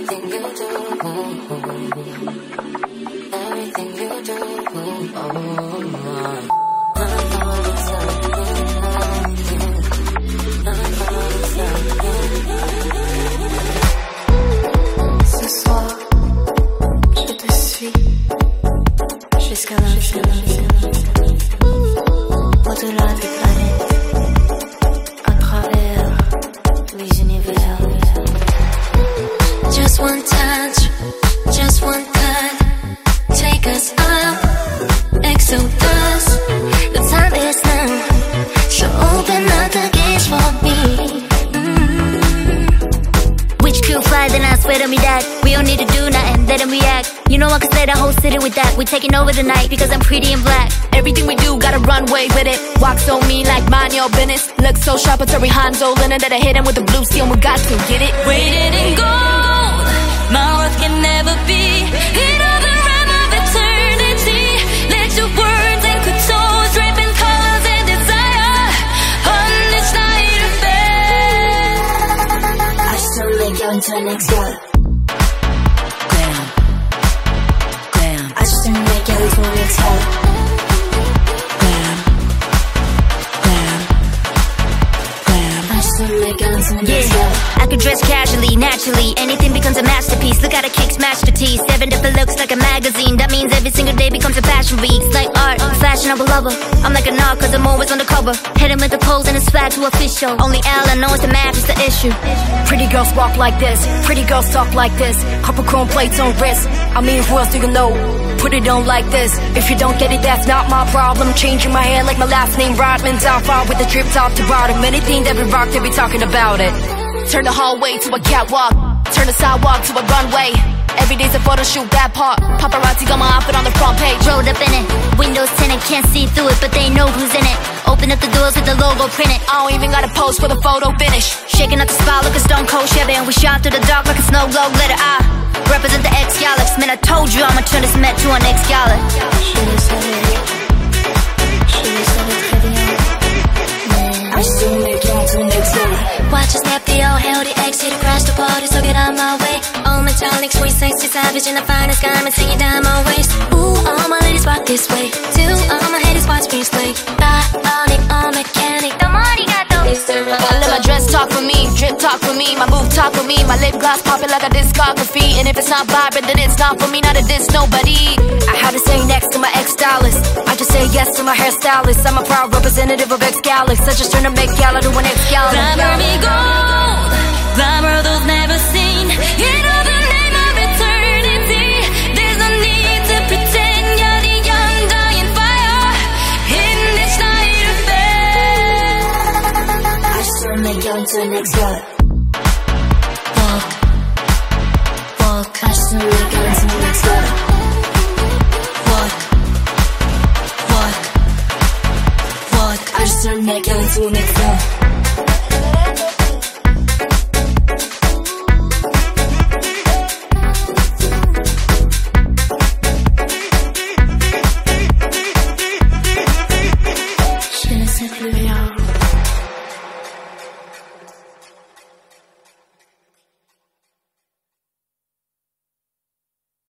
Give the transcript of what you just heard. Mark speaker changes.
Speaker 1: We taking over the night because I'm pretty and black.
Speaker 2: Everything we do, gotta runway with it. Walk so mean like mind your business. Look so sharp, it's every Hanzo linen that I hit him with the blue steel. We got to get it.
Speaker 3: Weighted in gold, my worth can never be hid over the realm of eternity. Let your words and couture drip in colors and desire on this night of fair.
Speaker 1: I still make you into the next girl. Yeah, I could dress casually, naturally. Anything becomes a masterpiece. Look how the kicks match the tees. 7 different looks like a magazine. That means every single day becomes a fashion week. It's like art, fashionable lover. I'm like a narc cause I'm always on the cover. Hitting with the pose and the swag to official. Only Ella knows the match is the issue.
Speaker 2: Pretty girls walk like this, pretty girls talk like this. Couple chrome plates on wrist. I mean, who else do you know? Put it on like this. If you don't get it, that's not my problem. Changing my hair like my last name Rodman. Down far with the drip top to bottom. Anything that we rock, they be talking about it. Turn the hallway to a catwalk. Turn the sidewalk to a runway. Every day's a photo shoot, that part. Paparazzi got my outfit on the front page.
Speaker 1: Rolled up in it, windows tinted, can't see through it, but they know who's in it. Open up the doors with the logo printed.
Speaker 2: I don't even gotta pose for the photo finish.
Speaker 1: Shaking up the spot like a stone cold Chevy, and we shot through the dark like a snow globe glitter. I represent the X-Galax. Man, I told you I'ma turn this Met to an X-Galax. I still make you into the next girl.
Speaker 3: Watch us snap the old hell, the X hit crash the party, so get out my way. All metallic, sweet, sexy, savage in the finest garments, singing down my waist. Ooh, all my ladies rock this way. Two, all my haters watch me slay. Bionic, all mechanic, the money got those.
Speaker 2: I let my dress talk for me, drip talk for me, my move talk for me, my lip gloss popping like a discography. And if it's not vibrant, then it's not for me, not a diss nobody. I had to say next to my ex-stylist. I just say yes to my hairstylist. I'm a proud representative of X-Galax. I just turned to make Gala to an X-Galax.
Speaker 3: Glamour me gold, glamour those never seen. Hit of the name of eternity. There's no need to pretend you're the undying fire in this night of fair.
Speaker 1: I still make you into the next girl.
Speaker 3: Walk, walk.
Speaker 1: I still make you into the next girl.
Speaker 3: Walk, walk, walk.
Speaker 1: I still make you into the next girl.